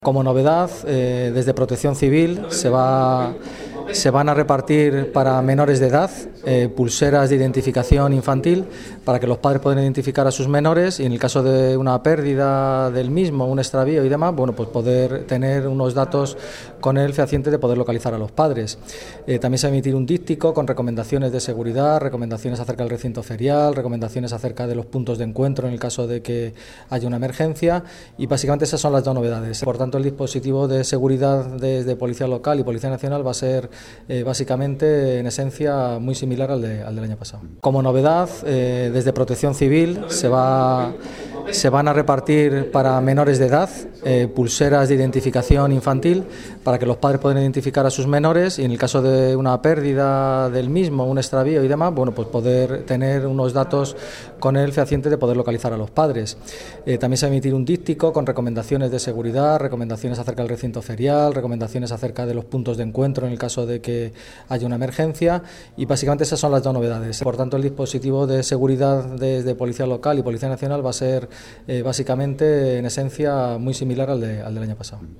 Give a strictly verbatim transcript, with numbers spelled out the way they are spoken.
Como novedad, eh, desde Protección Civil se, va, se van a repartir para menores de edad eh, pulseras de identificación infantil para que los padres puedan identificar a sus menores y en el caso de una pérdida del mismo, un extravío y demás, bueno, pues poder tener unos datos con el fehaciente de poder localizar a los padres. Eh, también se va a emitir un díptico con recomendaciones de seguridad, recomendaciones acerca del recinto ferial, recomendaciones acerca de los puntos de encuentro en el caso de que haya una emergencia y básicamente esas son las dos novedades. Por tanto, el dispositivo de seguridad desde Policía Local y Policía Nacional va a ser eh, básicamente, en esencia, muy similar al, de, al del año pasado. Como novedad, eh, desde Protección Civil se, va, se van a repartir para menores de edad eh, pulseras de identificación infantil para que los padres puedan identificar a sus menores y en el caso de una pérdida del mismo, un extravío y demás, bueno, pues poder tener unos datos con el fehaciente de poder localizar a los padres. Eh, también se va a emitir un díptico con recomendaciones de seguridad, recomendaciones acerca del recinto ferial, recomendaciones acerca de los puntos de encuentro en el caso de que haya una emergencia y básicamente esas son las dos novedades. Por tanto, el dispositivo de seguridad desde Policía Local y Policía Nacional va a ser eh, básicamente, en esencia, muy similar al, de, al del año pasado.